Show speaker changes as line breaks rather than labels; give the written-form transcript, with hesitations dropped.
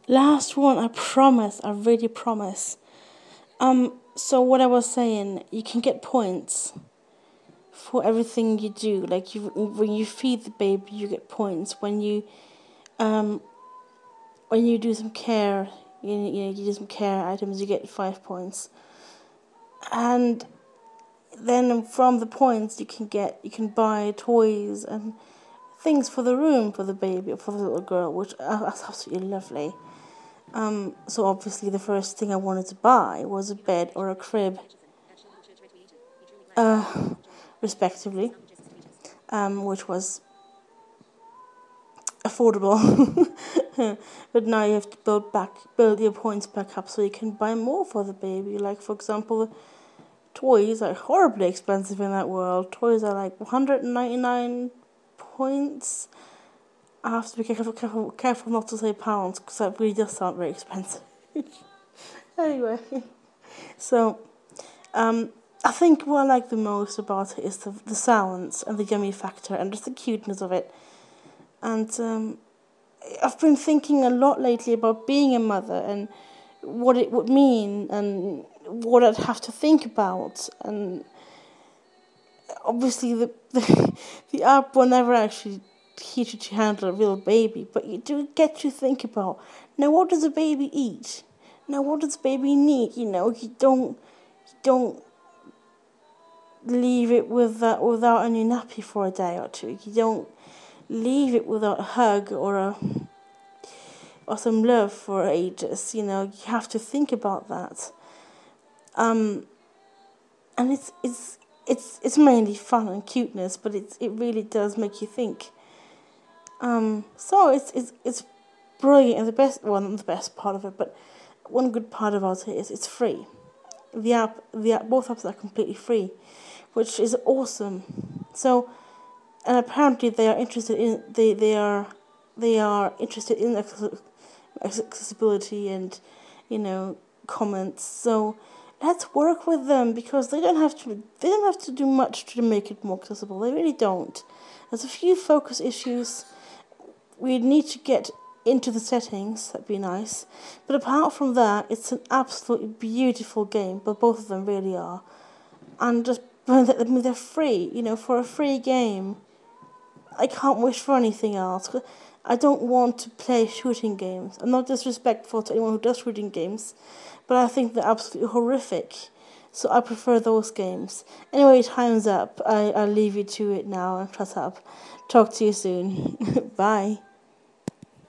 Last one, I promise. I really promise. So what I was saying, you can get points for everything you do. Like when you feed the baby, you get points. Um, when you do some care, you do some care items, you get 5 points. And then from the points, you can buy toys and things for the room for the baby or for the little girl, which is absolutely lovely. So obviously the first thing I wanted to buy was a bed or a crib, respectively, which was affordable. But now you have to build your points back up so you can buy more for the baby. Like for example, toys are horribly expensive in that world. Toys are like 199 points. I have to be careful not to say pounds because that really does sound very expensive. Anyway, so I think what I like the most about it is the sounds and the yummy factor and just the cuteness of it. And I've been thinking a lot lately about being a mother and what it would mean and what I'd have to think about. And obviously, the app will never actually teach you to handle a real baby, but you do get to think about, now what does a baby eat? Now what does a baby need? You don't leave it without a new nappy for a day or two. You don't leave it without a hug or some love for ages. You have to think about that. And it's mainly fun and cuteness, but it really does make you think. So it's brilliant, and not the best part of it, but one good part about it is it's free. Both apps are completely free, which is awesome. So, and apparently they are interested in they are interested in accessibility and comments. So let's work with them because they don't have to do much to make it more accessible. They really don't. There's a few focus issues. We need to get into the settings. That'd be nice. But apart from that, it's an absolutely beautiful game. But both of them really are. And just they're free. For a free game, I can't wish for anything else. I don't want to play shooting games. I'm not disrespectful to anyone who does shooting games, but I think they're absolutely horrific. So I prefer those games. Anyway, time's up. I'll leave you to it now and shut up. Talk to you soon. Bye.